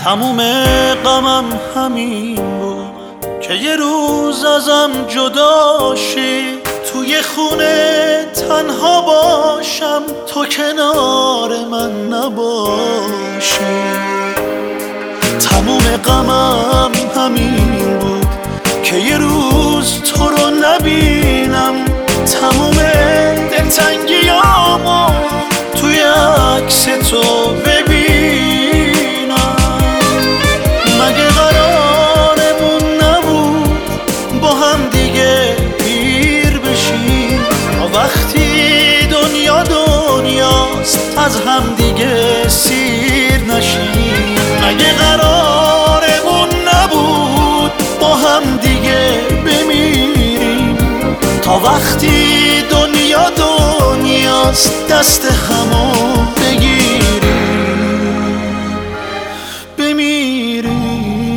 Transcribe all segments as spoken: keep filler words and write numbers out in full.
تموم غمم همین بود که یه روز ازم جدا شی، توی خونه تنها باشم تو کنار من نباشی. تموم غمم همین بود که یه روز تو رو نبینم، تموم دلتنگیامو توی عکس تو ببینم. مگه قرارمون نبود با هم دیگه پیر بشیم، وقتی دنیا دنیاست از هم دیگه سیر نشیم؟ مگه قرارمون نبود با هم دیگه بمیریم، تا وقتی دنیا دنیاست دست همو بگیریم بمیریم؟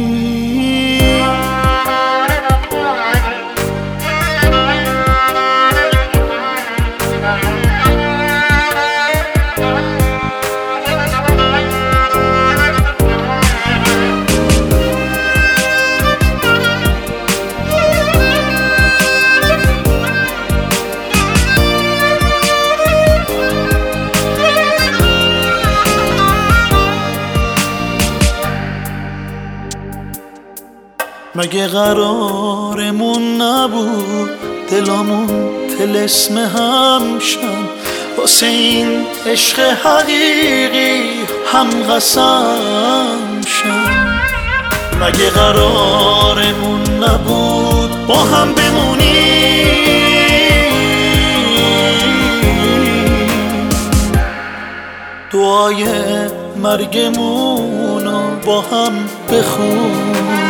مگه قرارمون نبود دلامون طلسم هم شن، واسه این عشق حقیقی هم قسم شن؟ مگه قرارمون نبود با هم بمونیم، دعای مرگمونو با هم بخونیم؟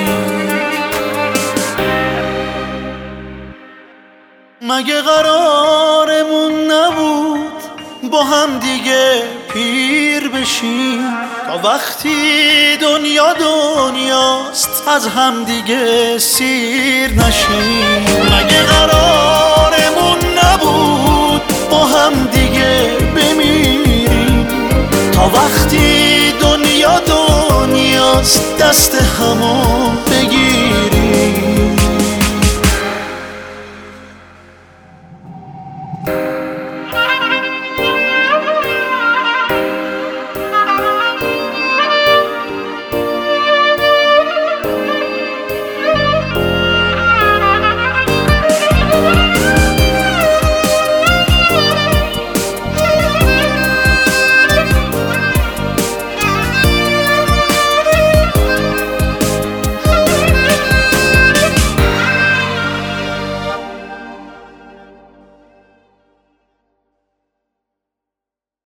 مگه قرارمون نبود با هم دیگه پیر بشیم، تا وقتی دنیا دنیاست از هم دیگه سیر نشیم؟ مگه قرارمون نبود با هم دیگه بمیریم، تا وقتی دنیا دنیاست دست همو بگیریم؟